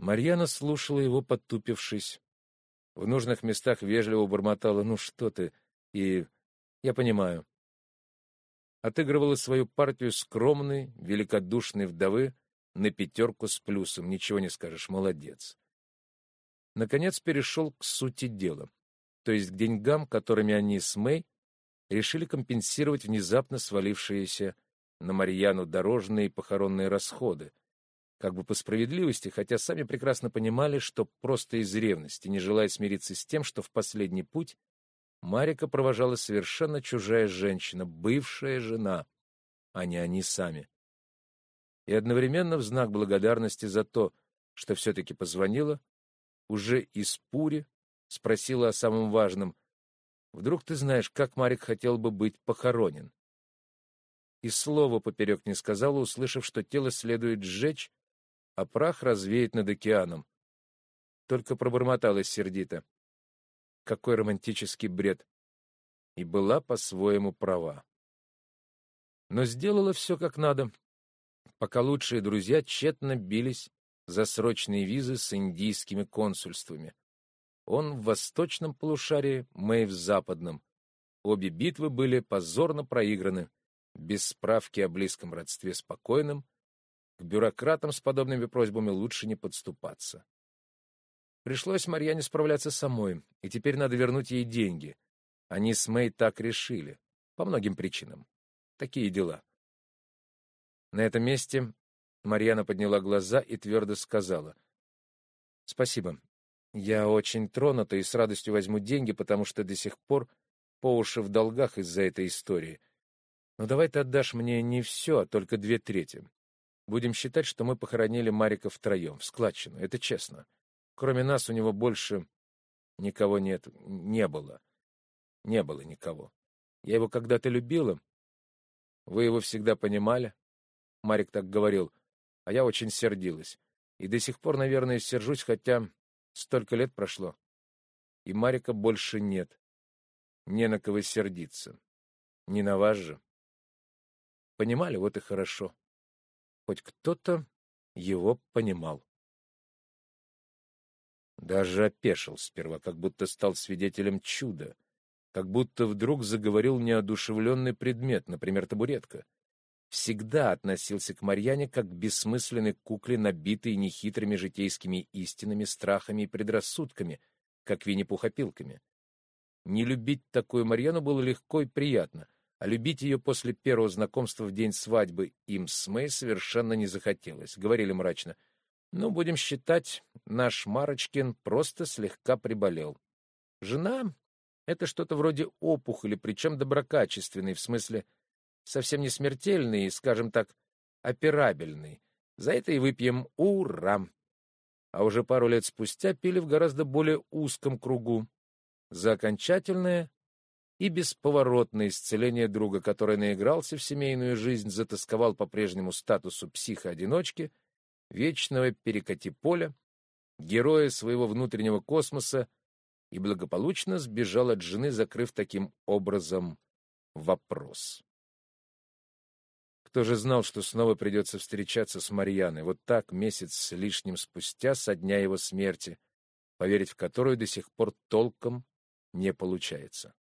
Марьяна слушала его, потупившись. В нужных местах вежливо бормотала: «Ну что ты?» и «Я понимаю». Отыгрывала свою партию скромной, великодушной вдовы на 5 с плюсом. Ничего не скажешь, молодец. Наконец перешел к сути дела, то есть к деньгам, которыми они с Мэй решили компенсировать внезапно свалившиеся на Марьяну дорожные и похоронные расходы, как бы по справедливости, хотя сами прекрасно понимали, что просто из ревности, не желая смириться с тем, что в последний путь Марика провожала совершенно чужая женщина, бывшая жена, а не они сами. И одновременно в знак благодарности за то, что все-таки позвонила, уже из Пури спросила о самом важном: «Вдруг ты знаешь, как Марик хотел бы быть похоронен?» И слова поперек не сказала, услышав, что тело следует сжечь, а прах развеять над океаном. Только пробормотала сердито: «Какой романтический бред!» И была по-своему права. Но сделала все как надо, пока лучшие друзья тщетно бились за срочные визы с индийскими консульствами. Он в восточном полушарии, Мэй в западном. Обе битвы были позорно проиграны, без справки о близком родстве с покойным. К бюрократам с подобными просьбами лучше не подступаться. Пришлось Марьяне справляться самой, и теперь надо вернуть ей деньги. Они с Мэй так решили, по многим причинам. Такие дела. На этом месте Марьяна подняла глаза и твердо сказала: «Спасибо. Я очень тронута и с радостью возьму деньги, потому что до сих пор по уши в долгах из-за этой истории. Но давай ты отдашь мне не все, а только 2/3. Будем считать, что мы похоронили Марика втроем, в складчину. Это честно. Кроме нас у него больше никого нет. Не было. Не было никого. Я его когда-то любила. Вы его всегда понимали. Марик так говорил, а я очень сердилась. И до сих пор, наверное, сержусь, хотя столько лет прошло. И Марика больше нет. Не на кого сердиться. Не на вас же. Понимали, вот и хорошо. Хоть кто-то его понимал». Даже опешил сперва, как будто стал свидетелем чуда, как будто вдруг заговорил неодушевленный предмет, например, табуретка. Всегда относился к Марьяне как к бессмысленной кукле, набитой нехитрыми житейскими истинами, страхами и предрассудками, как Винни-Пух опилками. Не любить такую Марьяну было легко и приятно, а любить ее после первого знакомства в день свадьбы им с Мэй совершенно не захотелось. Говорили мрачно: «Ну, будем считать, наш Марочкин просто слегка приболел. Жена — это что-то вроде опухоли, причем доброкачественной, в смысле совсем не смертельный и, скажем так, операбельный. За это и выпьем ура!» А уже пару лет спустя пили в гораздо более узком кругу за окончательное и бесповоротное исцеление друга, который наигрался в семейную жизнь, затосковал по прежнему статусу психоодиночки, вечного перекати-поля, героя своего внутреннего космоса, и благополучно сбежал от жены, закрыв таким образом вопрос. Кто же знал, что снова придется встречаться с Марьяной, вот так, месяц с лишним спустя, со дня его смерти, поверить в которую до сих пор толком не получается.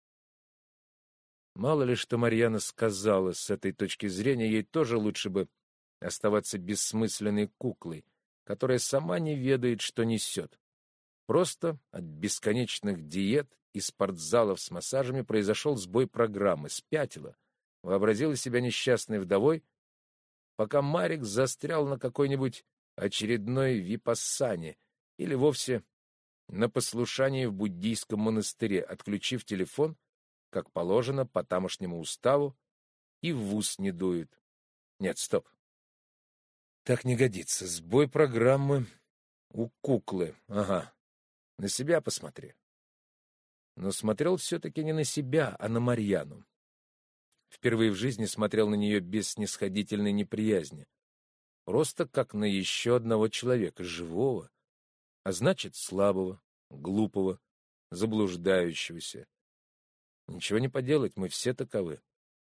Мало ли что Марьяна сказала, с этой точки зрения ей тоже лучше бы оставаться бессмысленной куклой, которая сама не ведает, что несет. Просто от бесконечных диет и спортзалов с массажами произошел сбой программы, спятила, вообразила себя несчастной вдовой, пока Марик застрял на какой-нибудь очередной випассане или вовсе на послушании в буддийском монастыре, отключив телефон, как положено по тамошнему уставу, и в ус не дует. Нет, стоп. Так не годится. Сбой программы у куклы. Ага. На себя посмотри. Но смотрел все-таки не на себя, а на Марьяну. Впервые в жизни смотрел на нее без снисходительной неприязни. Просто как на еще одного человека, живого, а значит, слабого, глупого, заблуждающегося. Ничего не поделать, мы все таковы.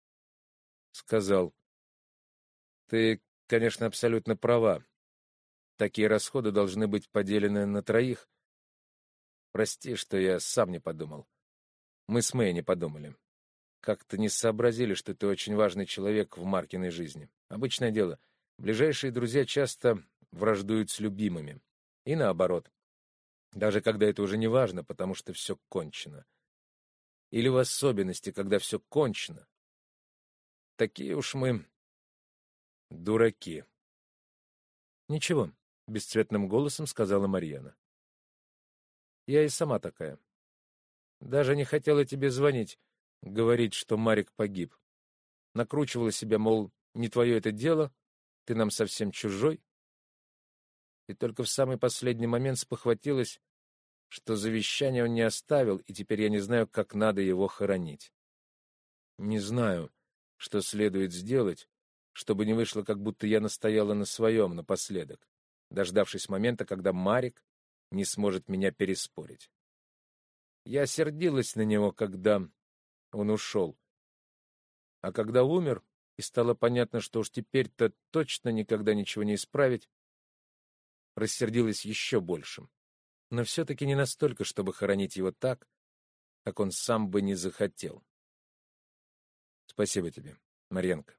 Сказал: «Ты, конечно, абсолютно права. Такие расходы должны быть поделены на троих. Прости, что я сам не подумал. Мы с Мэй не подумали. Как-то не сообразили, что ты очень важный человек в Маркиной жизни. Обычное дело. Ближайшие друзья часто враждуют с любимыми. И наоборот. Даже когда это уже не важно, потому что все кончено. Или в особенности, когда все кончено. Такие уж мы дураки. Ничего, бесцветным голосом сказала Марьяна. Я и сама такая. Даже не хотела тебе звонить, говорить, что Марик погиб. Накручивала себя, мол, не твое это дело, ты нам совсем чужой. И только в самый последний момент спохватилась, что завещание он не оставил, и теперь я не знаю, как надо его хоронить. Не знаю, что следует сделать, чтобы не вышло, как будто я настояла на своем напоследок, дождавшись момента, когда Марик не сможет меня переспорить. Я сердилась на него, когда он ушел. А когда умер, и стало понятно, что уж теперь-то точно никогда ничего не исправить, рассердилась еще больше. Но все-таки не настолько, чтобы хоронить его так, как он сам бы не захотел. Спасибо тебе, Марьянка.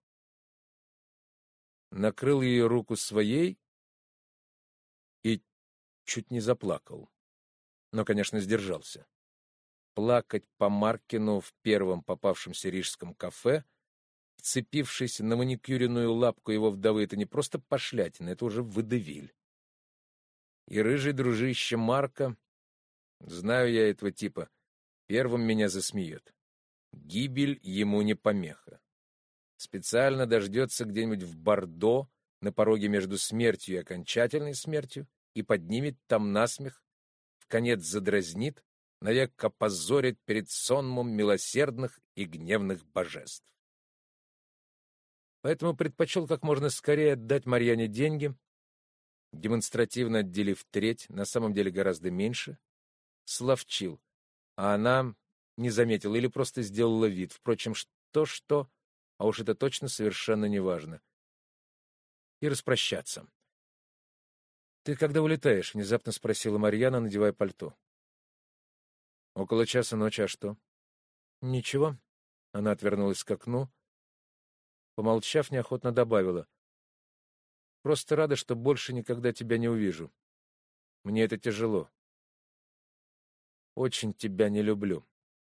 Накрыл ее руку своей и чуть не заплакал. Но, конечно, сдержался. Плакать по Маркину в первом попавшемся рижском кафе, вцепившись на маникюренную лапку его вдовы, это не просто пошлятина, это уже водевиль. И рыжий дружище Марка, знаю я этого типа, первым меня засмеет. Гибель ему не помеха. Специально дождется где-нибудь в Бордо, на пороге между смертью и окончательной смертью, и поднимет там насмех, вконец задразнит, навек опозорит перед сонмом милосердных и гневных божеств. Поэтому предпочел как можно скорее отдать Марьяне деньги, демонстративно отделив треть, на самом деле гораздо меньше, словчил, а она не заметила или просто сделала вид. Впрочем, что, а уж это точно совершенно не важно. И распрощаться. «Ты когда улетаешь?» — внезапно спросила Марьяна, надевая пальто. «Около часа ночи, а что?» «Ничего». Она отвернулась к окну. Помолчав, неохотно добавила. «Просто рада, что больше никогда тебя не увижу. Мне это тяжело. Очень тебя не люблю».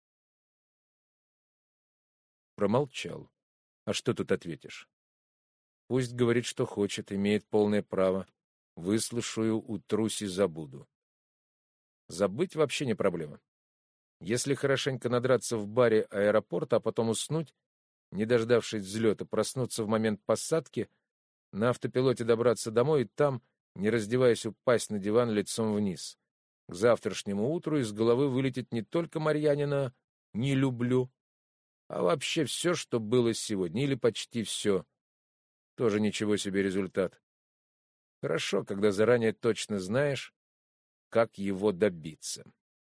Промолчал. А что тут ответишь? Пусть говорит, что хочет, имеет полное право. Выслушаю, утрусь и забуду. Забыть вообще не проблема. Если хорошенько надраться в баре аэропорта, а потом уснуть, не дождавшись взлета, проснуться в момент посадки, на автопилоте добраться домой и там, не раздеваясь, упасть на диван лицом вниз. К завтрашнему утру из головы вылетит не только Марьянина «не люблю», а вообще все, что было сегодня, или почти все. Тоже ничего себе результат. Хорошо, когда заранее точно знаешь, как его добиться.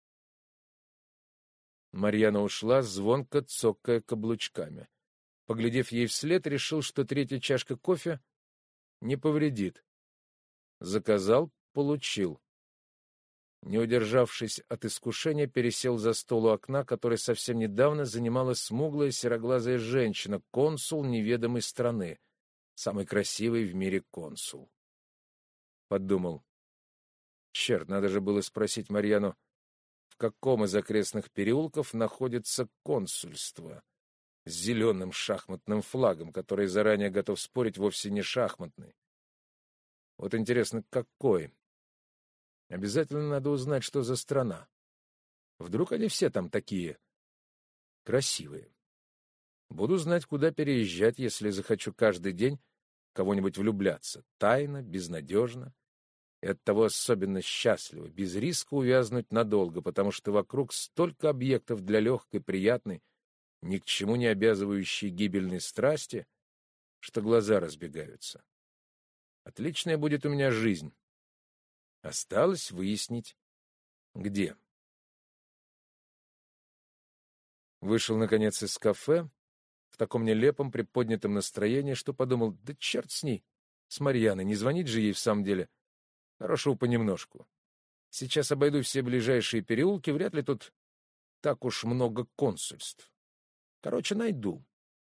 Марьяна ушла, звонко цокая каблучками. Поглядев ей вслед, решил, что третья чашка кофе не повредит. Заказал, получил. Не удержавшись от искушения, пересел за стол у окна, который совсем недавно занимала смуглая сероглазая женщина, консул неведомой страны, самый красивый в мире консул. Подумал. Черт, надо же было спросить Марьяну, в каком из окрестных переулков находится консульство с зеленым шахматным флагом, который заранее готов спорить вовсе не шахматный. Вот интересно, какой? Обязательно надо узнать, что за страна. Вдруг они все там такие красивые. Буду знать, куда переезжать, если захочу каждый день кого-нибудь влюбляться. Тайно, безнадежно. И оттого особенно счастливо, без риска увязнуть надолго, потому что вокруг столько объектов для легкой, приятной, ни к чему не обязывающей гибельной страсти, что глаза разбегаются. Отличная будет у меня жизнь. Осталось выяснить, где. Вышел, наконец, из кафе в таком нелепом, приподнятом настроении, что подумал, да черт с ней, с Марьяной, не звонить же ей в самом деле. Хорошего понемножку. Сейчас обойду все ближайшие переулки, вряд ли тут так уж много консульств. Короче, найду.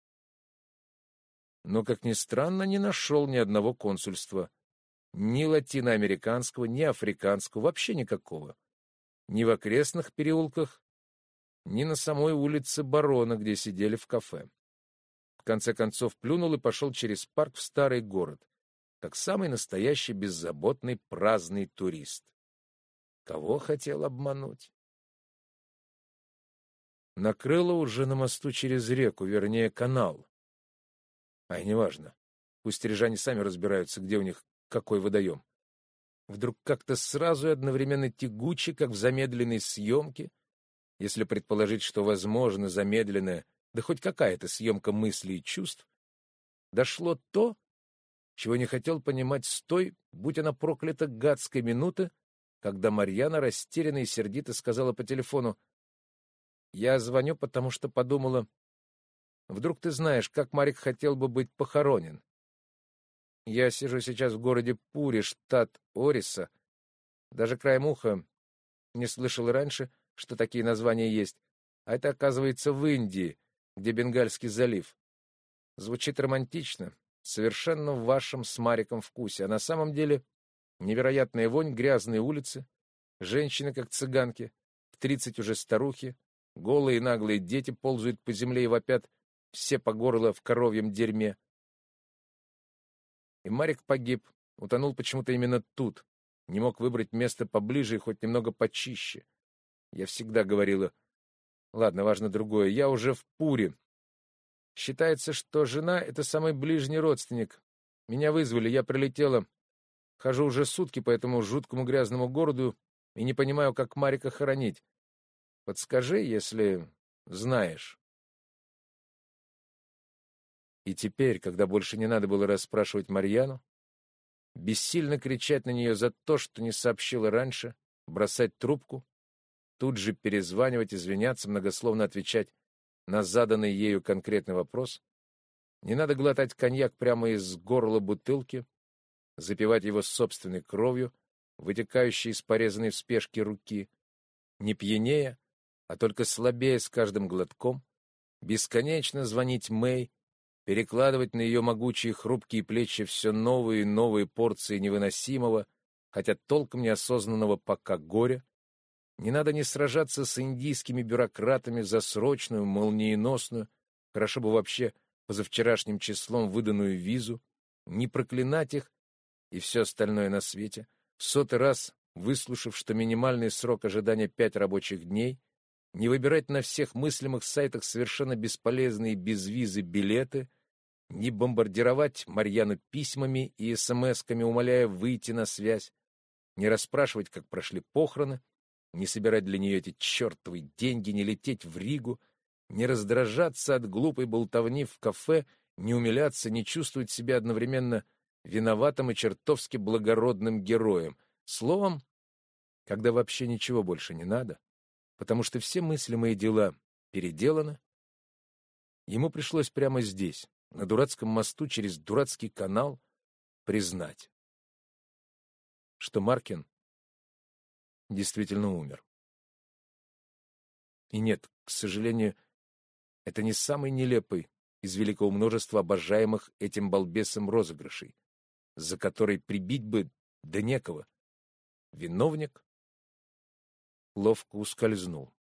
Но, как ни странно, не нашел ни одного консульства. Ни латиноамериканского, ни африканского, вообще никакого. Ни в окрестных переулках, ни на самой улице Барона, где сидели в кафе. В конце концов плюнул и пошел через парк в старый город, как самый настоящий беззаботный праздный турист. Кого хотел обмануть? Накрыло уже на мосту через реку, вернее, канал. Ай, неважно. Пусть рижане сами разбираются, где у них какой водоем. Вдруг как-то сразу и одновременно тягуче, как в замедленной съемке, если предположить, что возможно замедленная, да хоть какая-то съемка мыслей и чувств, дошло то, чего не хотел понимать с той, будь она проклята, гадской минуты, когда Марьяна растерянно и сердито сказала по телефону: «Я звоню, потому что подумала, вдруг ты знаешь, как Марик хотел бы быть похоронен. Я сижу сейчас в городе Пури, штат Ориса. Даже краем уха не слышал раньше, что такие названия есть. А это, оказывается, в Индии, где Бенгальский залив. Звучит романтично, совершенно в вашем с Мариком вкусе. А на самом деле невероятная вонь, грязные улицы, женщины, как цыганки, в 30 уже старухи, голые и наглые дети ползают по земле и вопят, все по горло в коровьем дерьме. И Марик погиб, утонул почему-то именно тут, не мог выбрать место поближе и хоть немного почище. Я всегда говорила, ладно, важно другое, я уже в Пуре. Считается, что жена — это самый ближний родственник. Меня вызвали, я прилетела. Хожу уже сутки по этому жуткому грязному городу и не понимаю, как Марика хоронить. Подскажи, если знаешь». И теперь, когда больше не надо было расспрашивать Марьяну, бессильно кричать на нее за то, что не сообщила раньше, бросать трубку, тут же перезванивать, извиняться, многословно отвечать на заданный ею конкретный вопрос, не надо глотать коньяк прямо из горла бутылки, запивать его собственной кровью, вытекающей из порезанной в спешке руки, не пьянее, а только слабее с каждым глотком, бесконечно звонить Мэй, перекладывать на ее могучие хрупкие плечи все новые и новые порции невыносимого, хотя толком неосознанного пока горя. Не надо не сражаться с индийскими бюрократами за срочную, молниеносную, хорошо бы вообще позавчерашним числом выданную визу, не проклинать их и все остальное на свете, в 100-й раз выслушав, что минимальный срок ожидания 5 рабочих дней, не выбирать на всех мыслимых сайтах совершенно бесполезные без визы билеты, не бомбардировать Марьяну письмами и смс-ками, умоляя выйти на связь, не расспрашивать, как прошли похороны, не собирать для нее эти чертовы деньги, не лететь в Ригу, не раздражаться от глупой болтовни в кафе, не умиляться, не чувствовать себя одновременно виноватым и чертовски благородным героем. Словом, когда вообще ничего больше не надо, потому что все мыслимые дела переделаны, ему пришлось прямо здесь, на дурацком мосту через дурацкий канал, признать, что Маркин действительно умер. И нет, к сожалению, это не самый нелепый из великого множества обожаемых этим балбесом розыгрышей, за который прибить бы да некого. Виновник ловко ускользнул.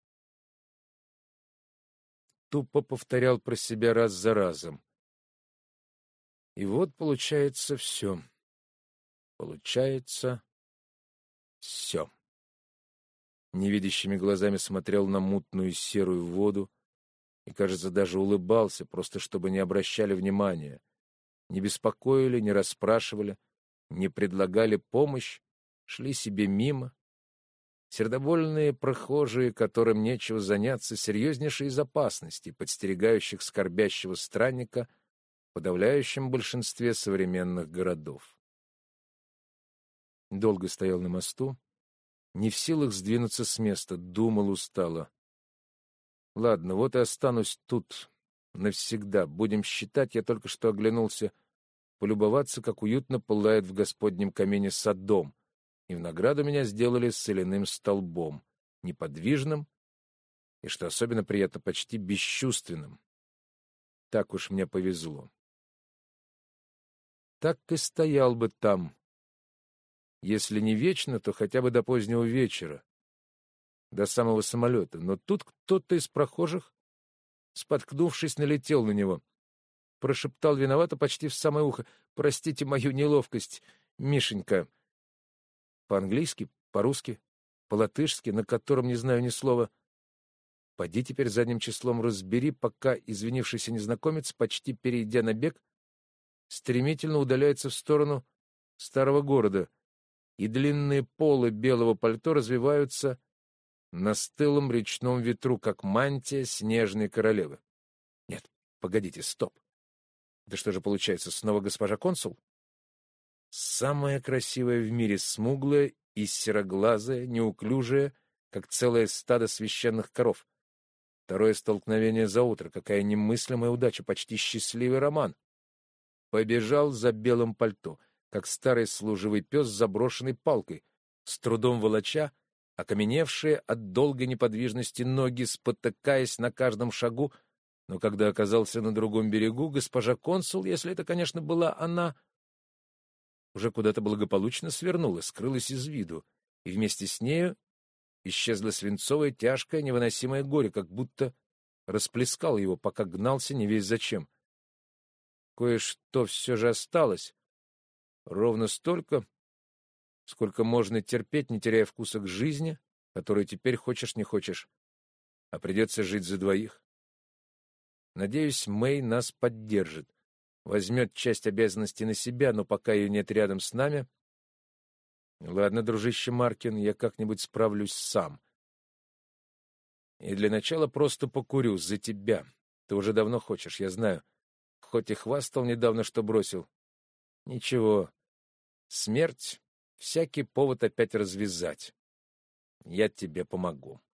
Тупо повторял про себя раз за разом. И вот получается все. Получается все. Невидящими глазами смотрел на мутную серую воду и, кажется, даже улыбался, просто чтобы не обращали внимания. Не беспокоили, не расспрашивали, не предлагали помощь, шли себе мимо. Сердобольные прохожие, которым нечего заняться, серьезнейшей из опасностей, подстерегающих скорбящего странника в подавляющем большинстве современных городов. Долго стоял на мосту, не в силах сдвинуться с места, думал устало. Ладно, вот и останусь тут навсегда. Будем считать, я только что оглянулся, полюбоваться, как уютно пылает в Господнем камине Содом, и в награду меня сделали соляным столбом, неподвижным и, что особенно приятно, почти бесчувственным. Так уж мне повезло. Так и стоял бы там, если не вечно, то хотя бы до позднего вечера, до самого самолета. Но тут кто-то из прохожих, споткнувшись, налетел на него. Прошептал виновато почти в самое ухо: «Простите мою неловкость, Мишенька». По-английски, по-русски, по-латышски, на котором не знаю ни слова. Поди теперь задним числом разбери, пока извинившийся незнакомец, почти перейдя на бег, стремительно удаляется в сторону старого города, и длинные полы белого пальто развиваются на стылом речном ветру, как мантия снежной королевы. Нет, погодите, стоп. Да что же получается, снова госпожа консул? Самая красивая в мире, смуглая и сероглазая, неуклюжая, как целое стадо священных коров. Второе столкновение за утро. Какая немыслимая удача, почти счастливый роман. Побежал за белым пальто, как старый служивый пес с заброшенной палкой, с трудом волоча окаменевшие от долгой неподвижности ноги, спотыкаясь на каждом шагу, но когда оказался на другом берегу, госпожа консул, если это, конечно, была она, уже куда-то благополучно свернула, скрылась из виду, и вместе с нею исчезло свинцовое, тяжкое, невыносимое горе, как будто расплескал его, пока гнался не весь зачем. Кое-что все же осталось, ровно столько, сколько можно терпеть, не теряя вкуса к жизни, которую теперь хочешь не хочешь, а придется жить за двоих. Надеюсь, Мэй нас поддержит, возьмет часть обязанностей на себя, но пока ее нет рядом с нами... Ладно, дружище Маркин, я как-нибудь справлюсь сам. И для начала просто покурю за тебя. Ты уже давно хочешь, я знаю. Хоть и хвастал недавно, что бросил. Ничего. Смерть — всякий повод опять развязать. Я тебе помогу.